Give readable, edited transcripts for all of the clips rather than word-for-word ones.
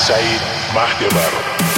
سعید مهدور.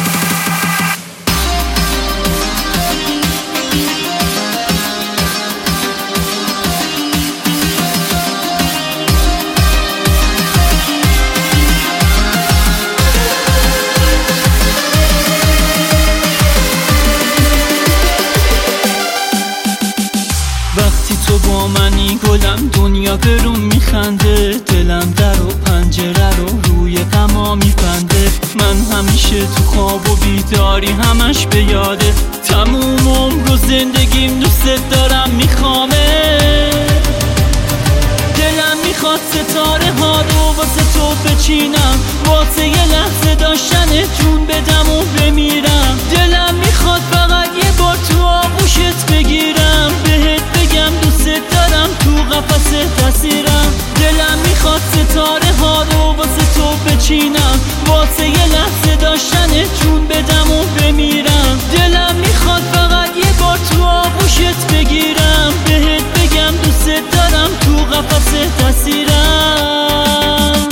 وقتی تو با منی گلم دنیا برون میخنده، دلم در و پنجره رو روی غما میبنده. من همیشه تو خواب و بیداری همش به یاده، تموم عمر و زندگیم دوست دارم میخوامه. دلم میخواد ستاره ها رو واسه تو بچینم، واسه یه لحظه داشتن جون بدم و بمیرم. دلم میخواد فقط یه بار تو آغوشت بگیرم، بهت بگم دوست دارم، تو قفس اسیرم. دلم میخواد ستاره ها رو واسه تو بچینم، واسه یه لحظه داشتن جون بدم و بمیرم. دلم میخواد فقط یه بار تو آغوشت بگیرم، بهت بگم دوست دارم، تو قفس اسیرم.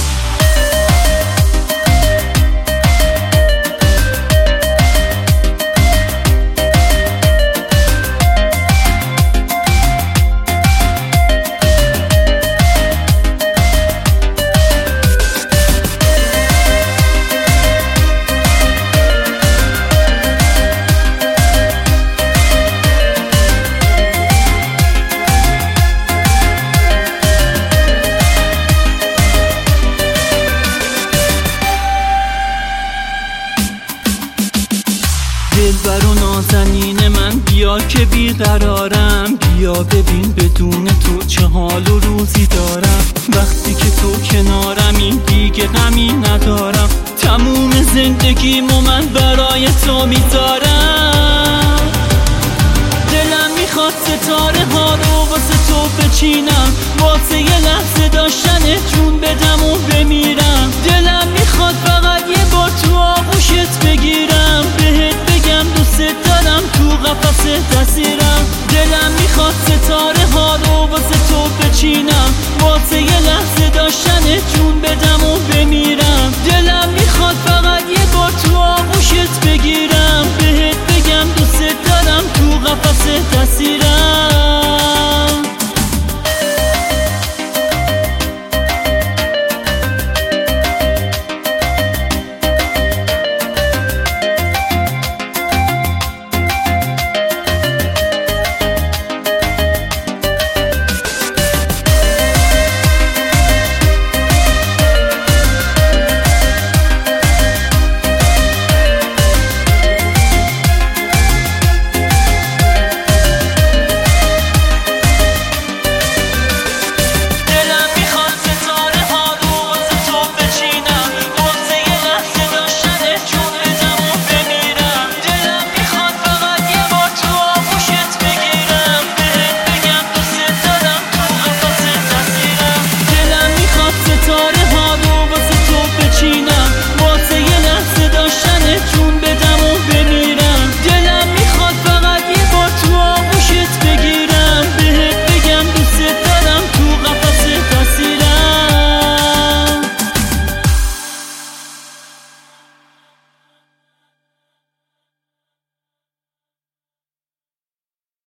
دلبر و نازنین من بیا که بیقرارم، بیا ببین بدون تو چه حال و روزی دارم. وقتی که تو کنارمی دیگه غمی ندارم، تموم زندگیمو من برای تو میذارم. دلم میخواد ستاره ها رو واسه تو بچینم، واسه یه لحظه داشتن جون بدم و بمیرم. دلم میخواد فقط یه بار تو آغوشت بگیرم، بهت بگم دوست دارم، تو قفس اسیرم. دلم میخواد ستاره ها رو واسه تو بچینم، واسه یه لحظه داشتن جون بدم و